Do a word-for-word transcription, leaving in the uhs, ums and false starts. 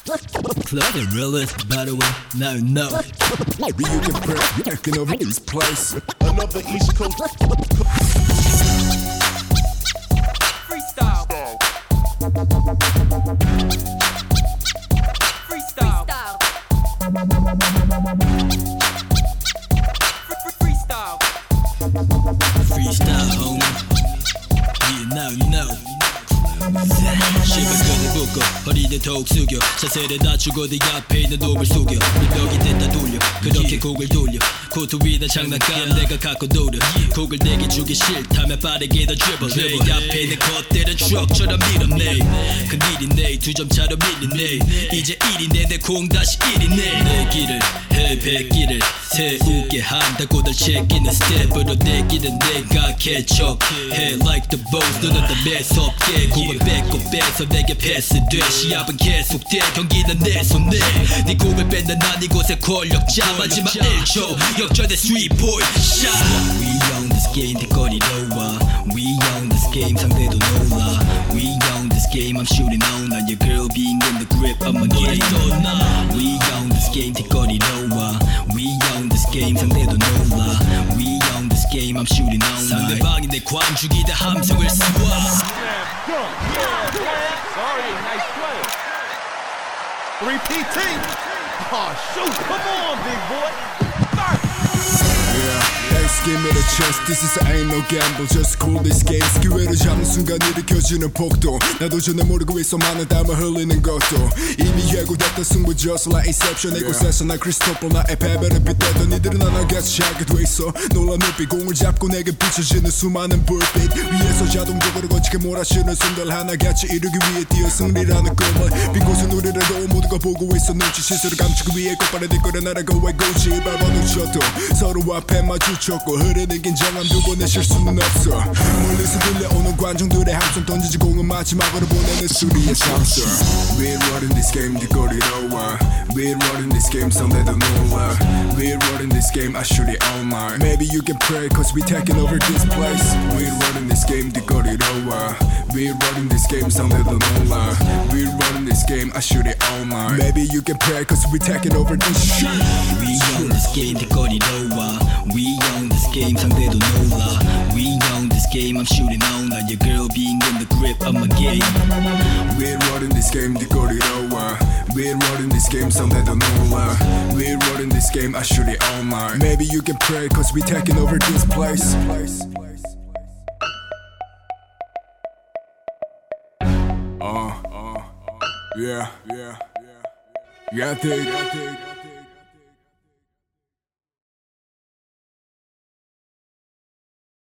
Clever realist, by the way, now no. Maybe you can pray, taking over this place. Another East Coast Freestyle. Freestyle. Freestyle. Freestyle, homie. Yeah, now no. 시발끈을 묶어 허리를 톡 숙여 자세를 낮추고 네 앞에 있는 놈을 속여 민혁이 됐다 돌려 그렇게 곡을 돌려 코트 위나 장난감 내가 갖고 노려 곡을 내게 주기 싫다면 빠르게 더 dribble 내 앞에 있는 것들은 추억처럼 밀어내 큰일이네 두 점 차로 밀리네 이제 일이네 내 공 다시 일이네 내 길을 해 백길을 세우게 한다고들 챙기는 스텝으로 내 길은 내가 개척해 like the boss 너는 다 매섭게 공을 뺏고 뺏어 내게 패스돼 시합은 계속돼 경기는 내 손에 네 공을 뺏는 난 이곳의 권력자 마지막 일 초 역전의 three point shot We own this game 뒷거리로 와 We own this game 상대도 놀라 We own this game I'm shooting on on your girl being in the grip of my game We own this game 뒷거리로 와 We own this game 상대도 놀라 We own this game I'm shooting on 상대방이 내 관중이다 함성을 쏘아 Sorry, nice play. three P T. Oh, shoot. Come on, big boy. Yeah, X give me the chance. This is ain't no gamble. Just call this game. 기회를 잡는 순간 일으켜지는 폭동. 나도 전에 모르고 있어 많은 땀을 흘리는 것도 이미 예고됐던 승부 just like Inception. 이곳에서 난 크리스토퍼 나의 패배를 빗대던 이들은 하나같이 하게 돼 있어. 놀란 눈빛 공을 잡고 내게 비춰지는 수많은 불빛 위에서 자동적으로 거치게 몰아치는 순간 하나같이 이루기 위해 뛰어 승리라는 꿈을 빈 곳은 우리라도 모두가 보고 있어 눈치 실수를 감추기 위해 곧바로 뒷걸음 날아가 왜 고지 밟아도 쳐도 서로 앞에 마주쳤고 흐르는 긴장감 두고 내 실수는 없어 멀리서 들려오는 관중들의 함성 던지지 공은 마지막으로 보내는 수리의 상승 We're running this game 뒷거리로 와 We're running this game 상대도 놀라 We're running this game I shoot it all night Maybe you can pray cause we taking over this place We're running this game 뒷거리로 와 We're running this game 상대도 놀라 We're running this game I shoot it all night Maybe you can pray cause we taking over this shit We own this game 뒷거리로 와 We own this game 상대도 놀라 We own this game I'm shooting on on your girl being in the grip of my game We're running this game 뒷거리로 와 We're running this game 상대도 놀라 We're running this game I shoot it all night Maybe you can pray cause we taking over this place Uh, uh, yeah, yeah, yeah, yeah, I think, I think